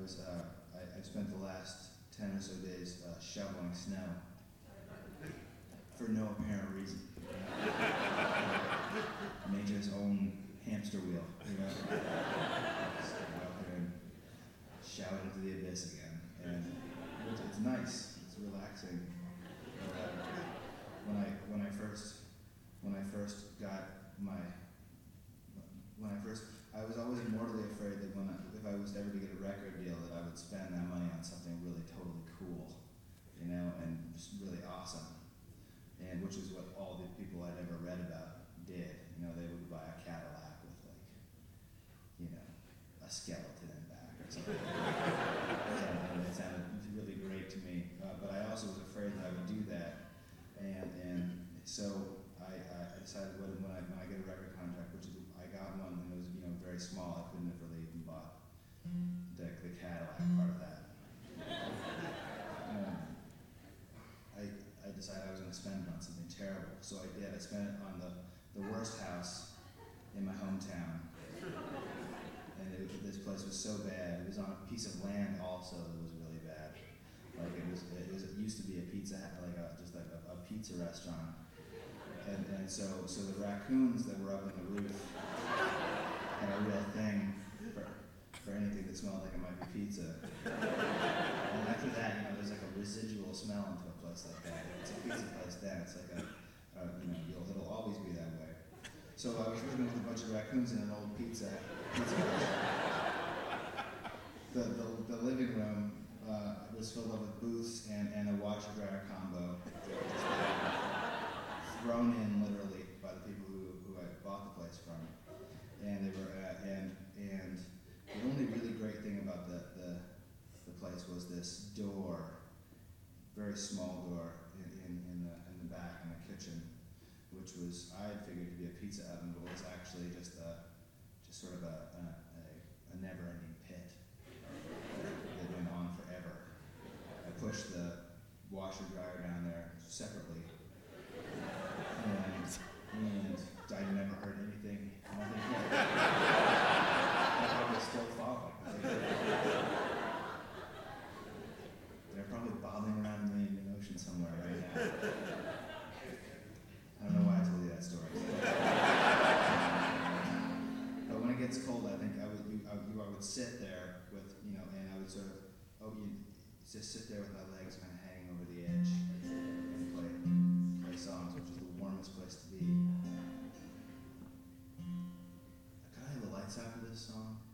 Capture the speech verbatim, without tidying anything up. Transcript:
was, uh, I, I spent the last ten or so days uh, shoveling snow for no apparent reason. Nature's own hamster wheel, you know. Just go out there and shout into the abyss again, and it's, it's nice. It's relaxing. Uh, when I when I first when I first got my when I first I was always mortally afraid that when I, if I was ever to get a record deal, that I would spend that money on something really totally cool, you know, and just really awesome. And which is what all the people I'd ever read about did. You know, they would buy a Cadillac with, like, you know, a skeleton in the back or something. and, and it sounded really great to me. Uh, but I also was afraid that I would do that. And and so I, I decided when, when I when I get a record contract, which is I got one and it was, you know, very small. I couldn't have really even bought the, the Cadillac part of that. Um, I I decided I was going to spend it on something terrible. So I did. I spent it on the, the worst house in my hometown. And it, this place was so bad. It was on a piece of land also that was really bad. Like it was, it was, it used to be a pizza, like a, just like a, a pizza restaurant. And, and so, so the raccoons that were up on the roof had a real thing for, for anything that smelled like it might be pizza. And after that, you know, there's like a residual smell into a place like that. If it's a pizza place, then it's like a, a you know, it'll, it'll always be that way. So I was living with a bunch of raccoons in an old pizza pizza place. The, the the living room uh, was filled up with booths and, and a washer dryer combo. Thrown in literally by the people who, who I bought the place from, and they were uh, and and the only really great thing about the, the the place was this door, very small door in, in, in the in the back in the kitchen, which was I had figured to be a pizza oven, but was actually just a just sort of a a, a, a never-ending pit that went on forever. I pushed the washer dryer down there separately. And, and I never heard anything. Nothing yet. They're probably still falling. They're probably bobbing around in the Indian Ocean somewhere right now. I don't know why I told you that story. But when it gets cold, I think I would you, I, you, I would sit there with, you know, and I would sort of, oh, you just sit there with my legs kind of hanging over the edge and play, play songs, which is the warmest place to be. Could I have the lights out for this song?